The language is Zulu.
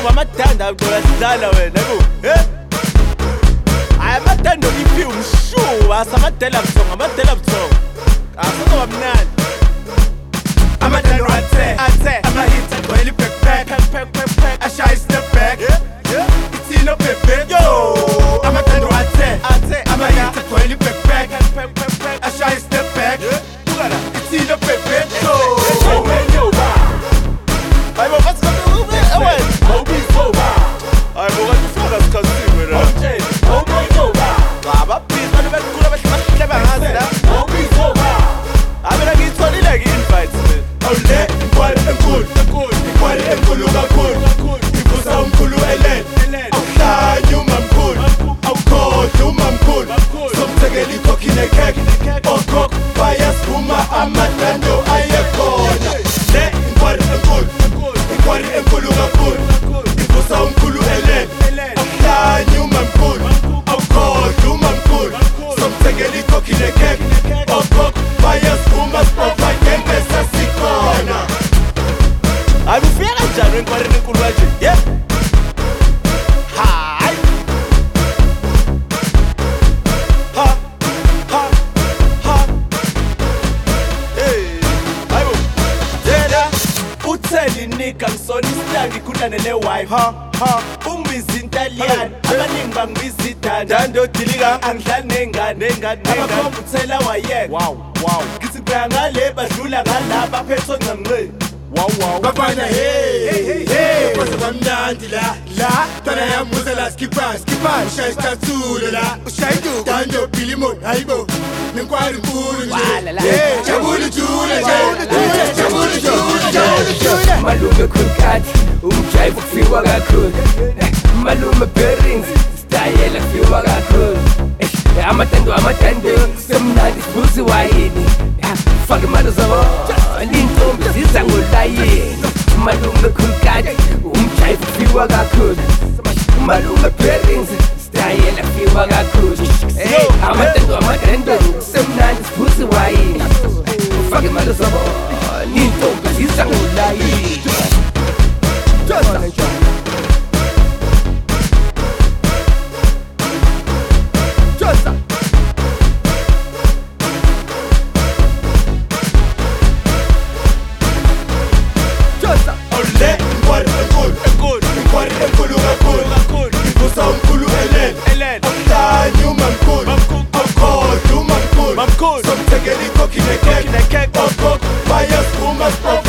ngoba amadanda uyasidlala wena yabo hayi amadanda oliphi umshuba asamadela buthongo akuzoba mnandi amadanda athe ama-hits agcwele i-backpack ashaya i-step back ithina pepe yo amadanda athe ama-hits agcwele i-backpack ashaya i-step back ithina pepe yo hayibo hayibo kanti ufaka sikhathini wena ababhizi bantu bequla bahleba ngazi la abena ngiyitholile-ke i-invite awule inkwali enkulu kakhulu ivusa umkhulu elele awuhlanye umamkhulu awukhohlwa umamkhulu somthekela ikhokhi nekhekhe okhokho bayasivuma amadando ayekhona le inkwali enkulu kakhulu ivusa umkhulu elele awuhlanye umamkhulu awukhohlwa umamkhulu somthekela ikhokhi nekhekhe okhokho bayasivuma siprovide sasikhona alufika kanjani enkwareni enkulu kanje hayi hayibo yena uthelinika ngisona isitangi ikhundlane le-wife ungibiza intaliyane abaningi bangibiza idandodilika angidlali ney'ngane abakhomba uthela wayeka ngithi kubeka ngale badlula ngalaba baphethwe ncamnceni bafana kwase kwamnandi la twana yamuza la skipani ushaya isicathulo la dando bilimon hayibo nenkwali nkulu jabulu jule malume khulkhathi umjayivo kufikwa kakhulu malume bearings stayela kufikwa kakhulu amadando semnandi sibuzi wayini fake imali zabo intombi ziza ngolayini malume khulkhathi umjayivo kufikwa kakhulu malume bearings stayela kufikwa kakhulu amadando semnandi sibuzi wayini fake imali zabo intombi ziza ngolayini inkwali enkulu kakhulu ivusa umkhulu elele awuhlanye umamkhulu awukhohlwa umamkhulu somthekela ikhokhi nekhekhe okhokho bayasivuma